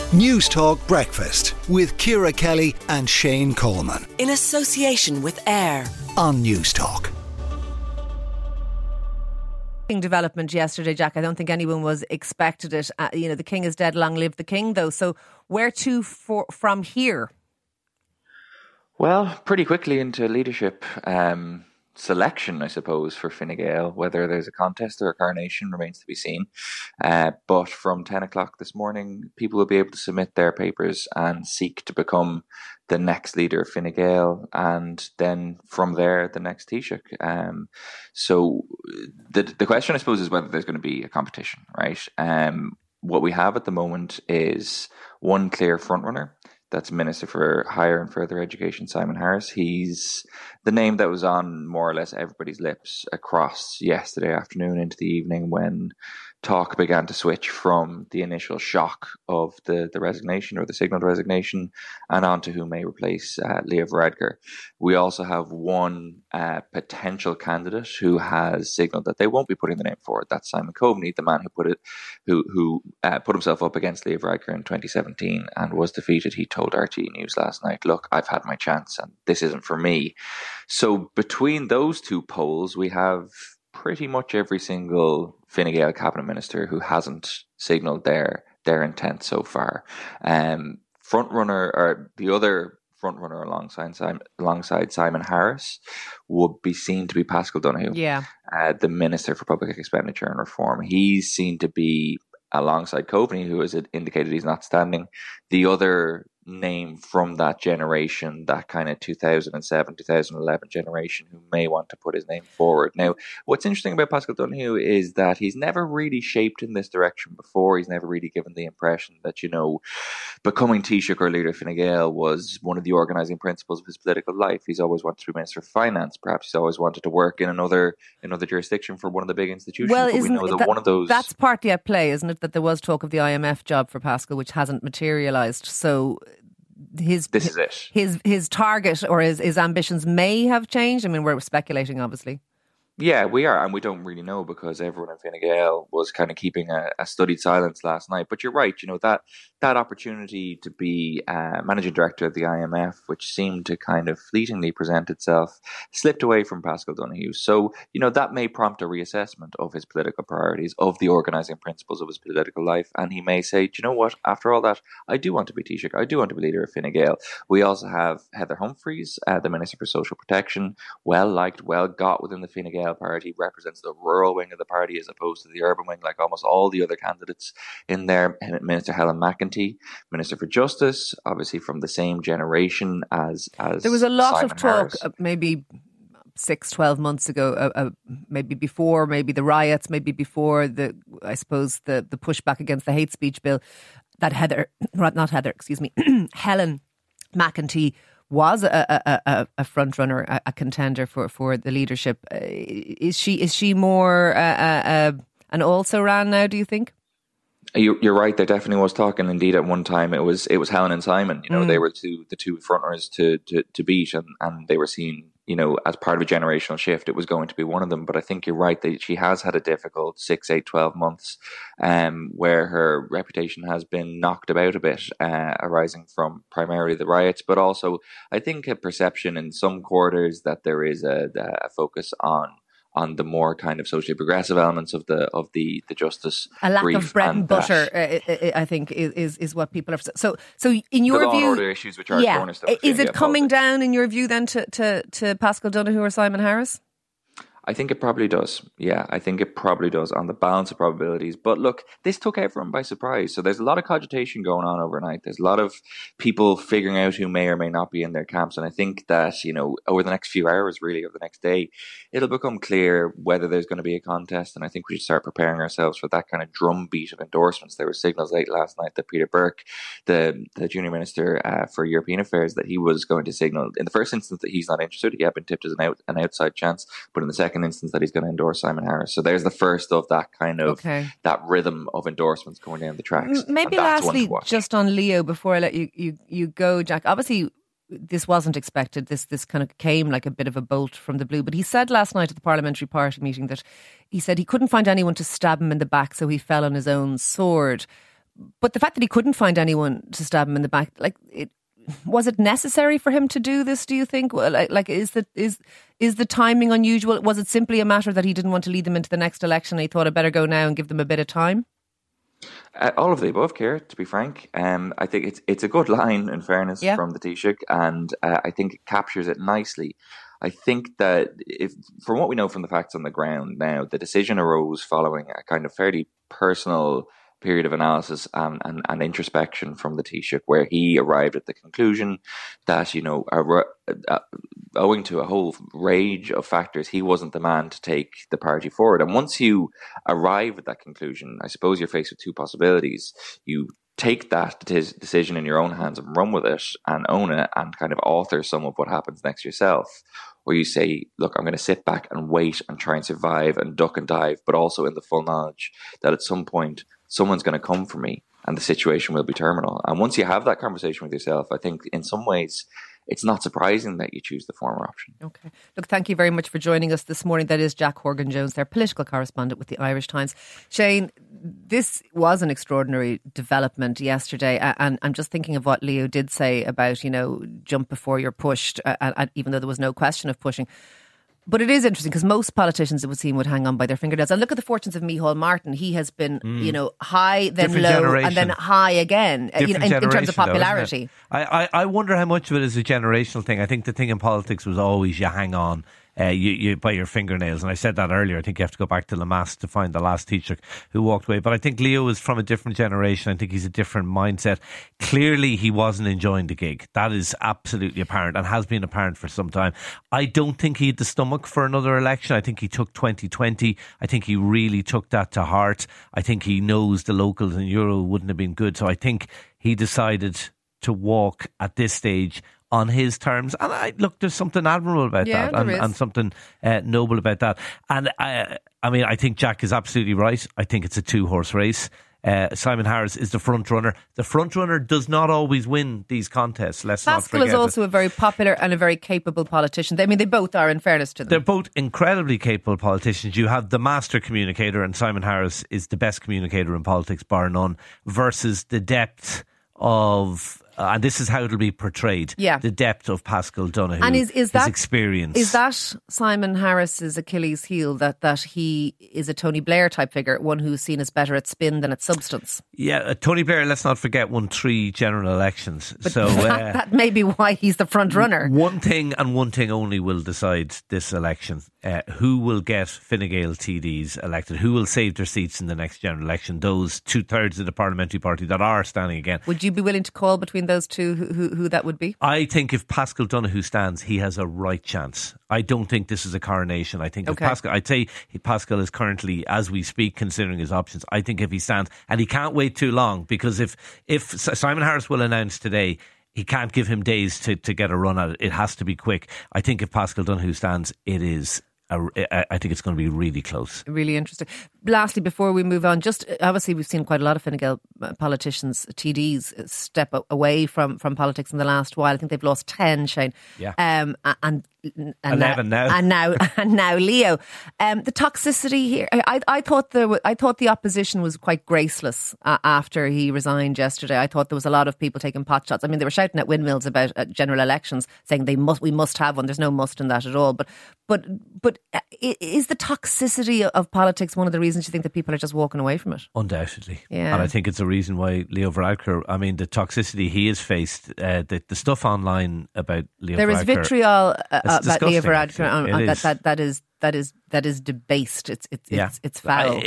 News Talk Breakfast with Ciara Kelly and Shane Coleman. In association with AIR On News Talk. Development yesterday, Jack. I don't think anyone was expected it. The King is dead, long live the King, though. So where to from here? Well, pretty quickly into leadership selection, I suppose, for Fine Gael. Whether there's a contest or a coronation remains to be seen. But from 10 o'clock this morning, people will be able to submit their papers and seek to become the next leader of Fine Gael, and then from there, the next Taoiseach. So the question, I suppose, is whether there's going to be a competition, right? What we have at the moment is one clear frontrunner. That's Minister for Higher and Further Education, Simon Harris. He's the name that was on more or less everybody's lips across yesterday afternoon into the evening when talk began to switch from the initial shock of the resignation or the signalled resignation and on to who may replace Leah Varadkar. We also have one potential candidate who has signalled that they won't be putting the name forward. That's Simon Coveney, the man who put himself up against Leah Varadkar in 2017 and was defeated. He told RTE News last night, "Look, I've had my chance and this isn't for me." So between those two polls, we have pretty much every single Fine Gael cabinet minister who hasn't signalled their intent so far. Frontrunner, or the other frontrunner alongside Simon Harris, would be seen to be Paschal Donohoe, the Minister for Public Expenditure and Reform. He's seen to be, alongside Coveney, who has indicated he's not standing, the other name from that generation, that kind of 2007, 2011 generation, who may want to put his name forward. Now, what's interesting about Paschal Donohoe is that he's never really shaped in this direction before. He's never really given the impression that, becoming Taoiseach or leader of Fine Gael was one of the organising principles of his political life. He's always wanted to be Minister of Finance. Perhaps he's always wanted to work in another jurisdiction for one of the big institutions. Well, but we know that one of those... That's partly at play, isn't it? That there was talk of the IMF job for Paschal, which hasn't materialised. So his target or his ambitions may have changed. I mean, we're speculating, obviously. Yeah, we are, and we don't really know because everyone in Fine Gael was kind of keeping a studied silence last night. But you're right, that opportunity to be managing director of the IMF, which seemed to kind of fleetingly present itself, slipped away from Paschal Donohoe. So, that may prompt a reassessment of his political priorities, of the organising principles of his political life. And he may say, do you know what, after all that, I do want to be Taoiseach, I do want to be leader of Fine Gael. We also have Heather Humphreys, the Minister for Social Protection, well liked, well got within the Fine Gael party, represents the rural wing of the party as opposed to the urban wing, like almost all the other candidates in there. Minister Helen McEntee, Minister for Justice, obviously from the same generation as there was a lot Simon of talk, Harris. Maybe 6-12 months ago, maybe before, maybe the riots, maybe before the pushback against the hate speech bill, that Helen McEntee was a front runner, a contender for the leadership. Is she more an also-ran now, do you think? You're right. There definitely was talk, and indeed at one time it was Helen and Simon. They were the two frontrunners to beat, and they were seen, as part of a generational shift. It was going to be one of them. But I think you're right that she has had a difficult 6, 8, 12 months, where her reputation has been knocked about a bit, arising from primarily the riots, but also I think a perception in some quarters that there is a focus on the more kind of socially progressive elements of the justice. A lack of bread and butter, I think, is what people are. So in your the law view, and order issues, which are cornerstones. Is it coming down in your view then to Paschal Donohoe or Simon Harris? I think it probably does. Yeah, I think it probably does on the balance of probabilities. But look, this took everyone by surprise. So there's a lot of cogitation going on overnight. There's a lot of people figuring out who may or may not be in their camps. And I think that, over the next few hours, really, over the next day, it'll become clear whether there's going to be a contest. And I think we should start preparing ourselves for that kind of drumbeat of endorsements. There were signals late last night that Peter Burke, the Junior Minister for European Affairs, that he was going to signal in the first instance that he's not interested. He had been tipped as an outside chance. But in the second instance, that he's going to endorse Simon Harris. So there's the first of that kind of that rhythm of endorsements going down the tracks. Maybe lastly, just on Leo, before I let you go, Jack. Obviously, this wasn't expected. This kind of came like a bit of a bolt from the blue. But he said last night at the Parliamentary Party meeting that he said he couldn't find anyone to stab him in the back, so he fell on his own sword. But the fact that he couldn't find anyone to stab him in the back, was it necessary for him to do this, do you think? Is the timing unusual? Was it simply a matter that he didn't want to lead them into the next election and he thought I'd better go now and give them a bit of time? All of the above, Ciara, to be frank. I think it's a good line, in fairness, from the Taoiseach, and I think it captures it nicely. I think that from what we know from the facts on the ground now, the decision arose following a kind of fairly personal period of analysis and introspection from the Taoiseach, where he arrived at the conclusion that, owing to a whole range of factors, he wasn't the man to take the party forward. And once you arrive at that conclusion, I suppose you're faced with two possibilities. You take that decision in your own hands and run with it and own it and kind of author some of what happens next yourself. Or you say, look, I'm going to sit back and wait and try and survive and duck and dive, but also in the full knowledge that at some point someone's going to come for me and the situation will be terminal. And once you have that conversation with yourself, I think in some ways it's not surprising that you choose the former option. Okay. Look, thank you very much for joining us this morning. That is Jack Horgan-Jones, their political correspondent with the Irish Times. Shane, this was an extraordinary development yesterday. And I'm just thinking of what Leo did say about, jump before you're pushed, and even though there was no question of pushing. But it is interesting because most politicians, it would seem, would hang on by their fingernails. And look at the fortunes of Micheál Martin. He has been, high, then different low, generation. And then high again, in terms of popularity. Though, I wonder how much of it is a generational thing. I think the thing in politics was always you hang on. You by your fingernails, and I said that earlier. I think you have to go back to Lamass to find the last teacher who walked away. But I think Leo is from a different generation. I think he's a different mindset. Clearly, he wasn't enjoying the gig. That is absolutely apparent and has been apparent for some time. I don't think he had the stomach for another election. I think he took 2020. I think he really took that to heart. I think he knows the locals in Euro wouldn't have been good. So I think he decided to walk at this stage on his terms. And look, there's something admirable about that and something noble about that. And I think Jack is absolutely right. I think it's a 2-horse race. Simon Harris is the front runner. The front runner does not always win these contests. Let's not forget. Paschal is also a very popular and a very capable politician. They both are, in fairness to them. They're both incredibly capable politicians. You have the master communicator, and Simon Harris is the best communicator in politics, bar none, versus the depth of... and this is how it'll be portrayed. Yeah. The depth of Paschal Donohoe, and his experience. Is that Simon Harris's Achilles heel, that he is a Tony Blair type figure, one who's seen as better at spin than at substance? Yeah, Tony Blair, let's not forget, won 3 general elections. But so that may be why he's the front runner. One thing and one thing only will decide this election. Who will get Fine Gael TDs elected? Who will save their seats in the next general election? Those 2/3 of the parliamentary party that are standing again. Would you be willing to call between those two who that would be? I think if Paschal Donohoe stands, he has a right chance. I don't think this is a coronation. I think if I'd say Paschal is currently, as we speak, considering his options. I think if he stands, and he can't wait too long, because if Simon Harris will announce today, he can't give him days to get a run at it. It has to be quick. I think if Paschal Donohoe stands, I think it's going to be really close. Really interesting. Lastly, before we move on, just obviously we've seen quite a lot of Fine Gael politicians, TDs, step away from politics in the last while. I think they've lost 10, Shane. Yeah. And 11 now. And now Leo. The toxicity here. I thought the opposition was quite graceless after he resigned yesterday. I thought there was a lot of people taking pot shots. They were shouting at windmills about general elections, saying we must have one. There's no must in that at all. But is the toxicity of politics one of the reasons you think that people are just walking away from it? Undoubtedly. Yeah. And I think it's a reason why Leo Varadkar, the toxicity he has faced, the stuff online about Leo Varadkar. There is vitriol about Leo Varadkar that is debased. It's foul.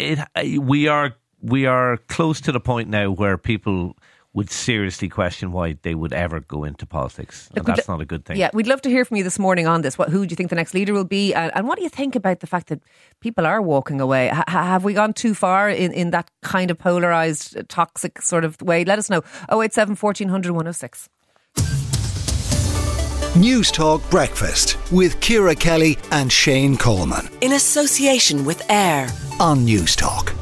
We are close to the point now where people would seriously question why they would ever go into politics. And that's not a good thing. Yeah, we'd love to hear from you this morning on this. Who do you think the next leader will be? And what do you think about the fact that people are walking away? Have we gone too far in that kind of polarised, toxic sort of way? Let us know. 087 1400 106. News Talk Breakfast with Ciara Kelly and Shane Coleman. In association with AIR on News Talk.